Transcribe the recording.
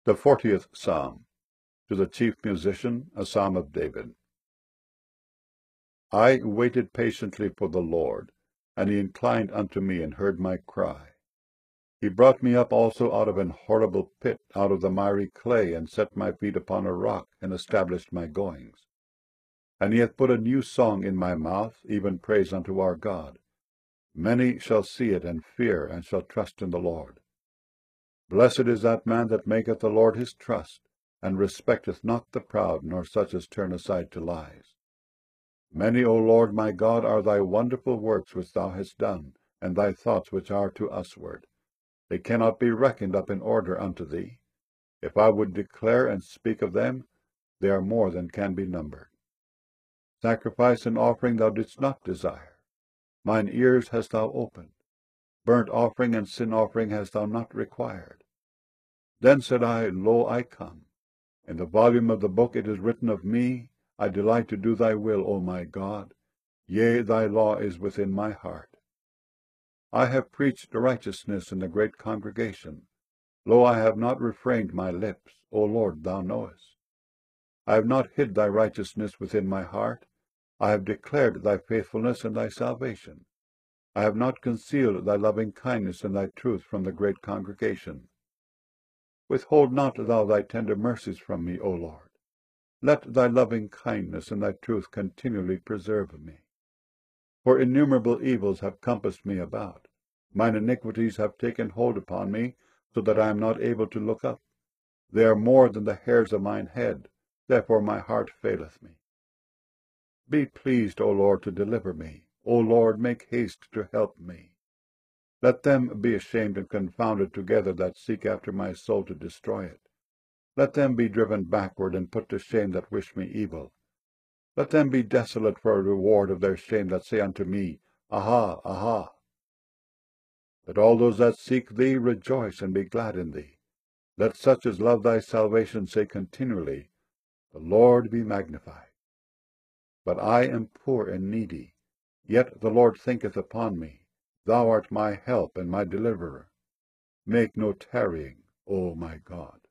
The 40th Psalm. To the chief musician, a psalm of David. I waited patiently for the Lord, and he inclined unto me and heard my cry. He brought me up also out of an horrible pit, out of the miry clay, and set my feet upon a rock, and established my goings. And he hath put a new song in my mouth, even praise unto our God. Many shall see it, and fear, and shall trust in the Lord. Blessed is that man that maketh the Lord his trust, and respecteth not the proud, nor such as turn aside to lies. Many, O Lord my God, are thy wonderful works which thou hast done, and thy thoughts which are to usward. They cannot be reckoned up in order unto thee. If I would declare and speak of them, they are more than can be numbered. Sacrifice and offering thou didst not desire. Mine ears hast thou opened. Burnt offering and sin offering hast thou not required. Then said I, Lo, I come. In the volume of the book it is written of me, I delight to do thy will, O my God. Yea, thy law is within my heart. I have preached righteousness in the great congregation. Lo, I have not refrained my lips. O Lord, thou knowest. I have not hid thy righteousness within my heart. I have declared thy faithfulness and thy salvation. I have not concealed thy loving kindness and thy truth from the great congregation. Withhold not thou thy tender mercies from me, O Lord. Let thy loving kindness and thy truth continually preserve me. For innumerable evils have compassed me about. Mine iniquities have taken hold upon me, so that I am not able to look up. They are more than the hairs of mine head, therefore my heart faileth me. Be pleased, O Lord, to deliver me. O Lord, make haste to help me. Let them be ashamed and confounded together that seek after my soul to destroy it. Let them be driven backward and put to shame that wish me evil. Let them be desolate for a reward of their shame that say unto me, Aha, aha. Let all those that seek thee rejoice and be glad in thee. Let such as love thy salvation say continually, The Lord be magnified. But I am poor and needy, yet the Lord thinketh upon me. Thou art my help and my deliverer. Make no tarrying, O my God.